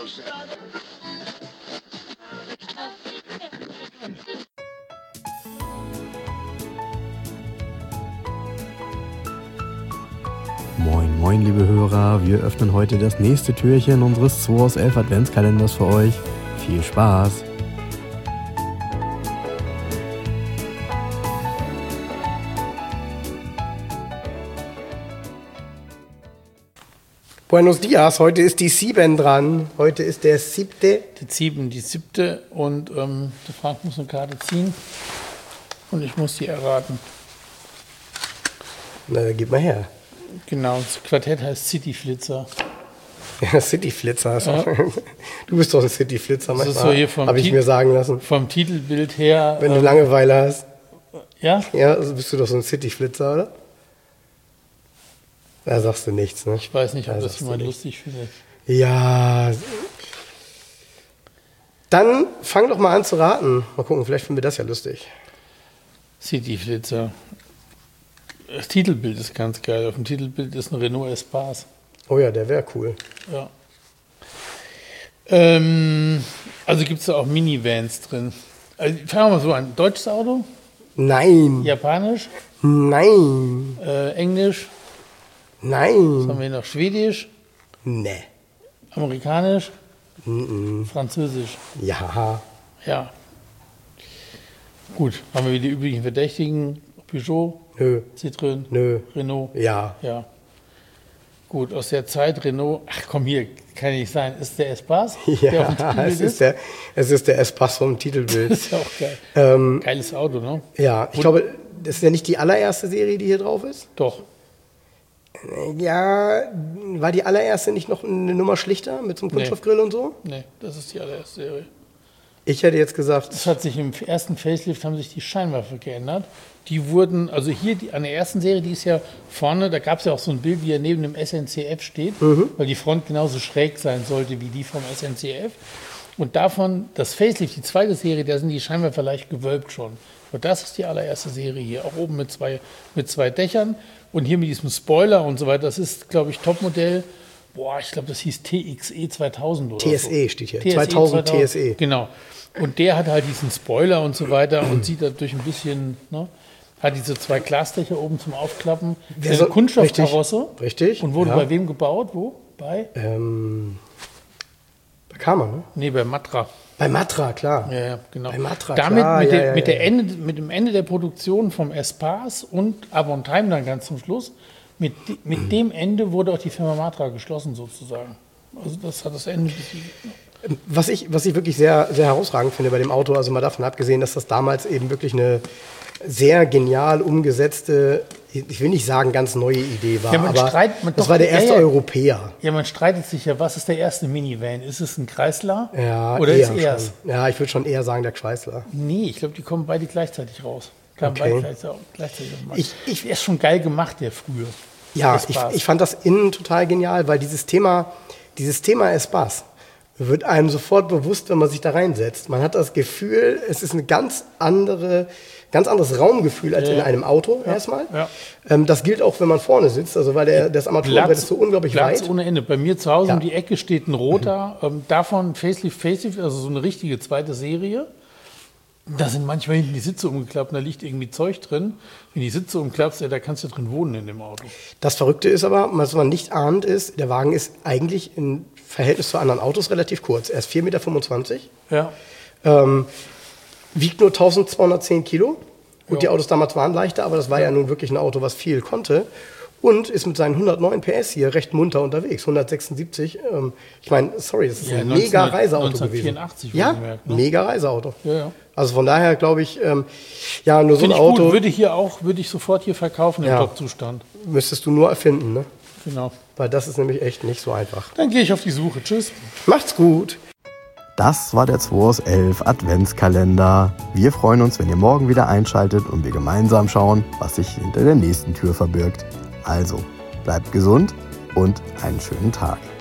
Moin, moin, liebe Hörer. Wir öffnen heute das nächste Türchen unseres 2 aus 11 Adventskalenders für euch. Viel Spaß! Buenos dias, heute ist die 7 dran. Heute ist der 7. Die 7. Und der Frank muss eine Karte ziehen und ich muss sie erraten. Na, gib mal her. Genau, das Quartett heißt Cityflitzer. Ja, Cityflitzer. Ja. Du bist doch ein Cityflitzer manchmal, so habe ich mir sagen lassen. Vom Titelbild her. Wenn du Langeweile hast. Ja? Ja, also bist du doch so ein Cityflitzer, oder? Da sagst du nichts, ne? Ich weiß nicht, ob das jemand lustig findet. Ja. Dann fang doch mal an zu raten. Mal gucken, vielleicht finden wir das ja lustig. Cityflitzer. Das Titelbild ist ganz geil. Auf dem Titelbild ist ein Renault Espace. Oh ja, der wäre cool. Ja. Also gibt es da auch Minivans drin. Also, fangen wir mal so an. Deutsches Auto? Nein. Japanisch? Nein. Englisch? Nein. Was haben wir hier noch? Schwedisch? Nee. Amerikanisch? Französisch? Ja. Ja. Gut, haben wir wieder die üblichen Verdächtigen. Peugeot? Nö. Citroën? Nö. Renault? Ja. Ja. Gut, aus der Zeit Renault, ach komm hier, kann nicht sein, ist der Espace? Ja, der auf dem Titelbild es ist der Espace vom Titelbild. Das ist ja auch geil. Geiles Auto, ne? Ja, ich glaube, das ist ja nicht die allererste Serie, die hier drauf ist. Doch. Ja, war die allererste nicht noch eine Nummer schlichter mit so einem Kunststoffgrill und so? Nee, das ist die allererste Serie. Ich hätte jetzt gesagt... Das hat sich im ersten Facelift, haben sich die Scheinwerfer geändert. Die wurden, also hier an der ersten Serie, die ist ja vorne, da gab es ja auch so ein Bild, wie er neben dem SNCF steht, weil die Front genauso schräg sein sollte wie die vom SNCF. Und davon, das Facelift, die zweite Serie, da sind die Scheinwerfer leicht gewölbt schon. Und das ist die allererste Serie hier, auch oben mit zwei Dächern. Und hier mit diesem Spoiler und so weiter, das ist, glaube ich, Topmodell. Boah, ich glaube, das hieß TXE 2000 oder TSE so. steht hier, 2000 TSE. Genau. Und der hat halt diesen Spoiler und so weiter und sieht dadurch ein bisschen, ne, hat diese 2 Glasdächer oben zum Aufklappen. Das ist eine Kunststoffkarosse. Richtig. Und wurde bei wem gebaut? Wo? Bei Kama, ne? Nee, bei Matra. Bei Matra, klar. Ja, genau. Bei Matra, damit klar. Mit dem Ende der Produktion vom Espace und Avon Time dann ganz zum Schluss, mit dem Ende wurde auch die Firma Matra geschlossen sozusagen. Also das hat das Ende besiegt. Was ich wirklich sehr, sehr herausragend finde bei dem Auto, also mal davon abgesehen, dass das damals eben wirklich eine sehr genial umgesetzte, ich will nicht sagen ganz neue Idee war, aber das war der erste Europäer. Ja, man streitet sich ja, was ist der erste Minivan? Ist es ein Chrysler? Ja, oder ist es? Ja, ich würde schon eher sagen der Chrysler. Nee, ich glaube, die kommen beide gleichzeitig raus. Beide gleichzeitig der ist schon geil gemacht, der früher. Ja, ich fand das innen total genial, weil dieses Thema Espace wird einem sofort bewusst, wenn man sich da reinsetzt. Man hat das Gefühl, es ist ein ganz anderes Raumgefühl als in einem Auto erstmal. Ja. Das gilt auch, wenn man vorne sitzt, also weil das Armaturenbrett ist so unglaublich Platz weit. Ohne Ende. Bei mir zu Hause um die Ecke steht ein roter, davon Facelift, also so eine richtige zweite Serie. Da sind manchmal hinten die Sitze umgeklappt und da liegt irgendwie Zeug drin. Wenn die Sitze umklappst, da kannst du drin wohnen in dem Auto. Das Verrückte ist aber, was man nicht ahnt, ist, der Wagen ist eigentlich im Verhältnis zu anderen Autos relativ kurz. Er ist 4,25 Meter. Ja. Wiegt nur 1210 Kilo. Gut, die Autos damals waren leichter, aber das war ja nun wirklich ein Auto, was viel konnte. Und ist mit seinen 109 PS hier recht munter unterwegs. 176. Ich meine, sorry, das ist ein mega Reiseauto gewesen. 1984 ja, gemerkt, ne? Mega Reiseauto. Ja. Also von daher glaube ich, nur so ein Auto. Gut. Würde ich sofort hier verkaufen im Top-Zustand. Müsstest du nur erfinden, ne? Genau. Weil das ist nämlich echt nicht so einfach. Dann gehe ich auf die Suche. Tschüss. Macht's gut. Das war der 2 aus 11 Adventskalender. Wir freuen uns, wenn ihr morgen wieder einschaltet und wir gemeinsam schauen, was sich hinter der nächsten Tür verbirgt. Also, bleibt gesund und einen schönen Tag.